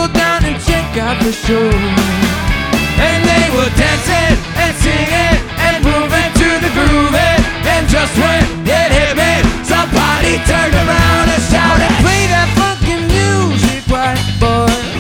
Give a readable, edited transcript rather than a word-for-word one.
go down and check out for sure. And they were dancing and singing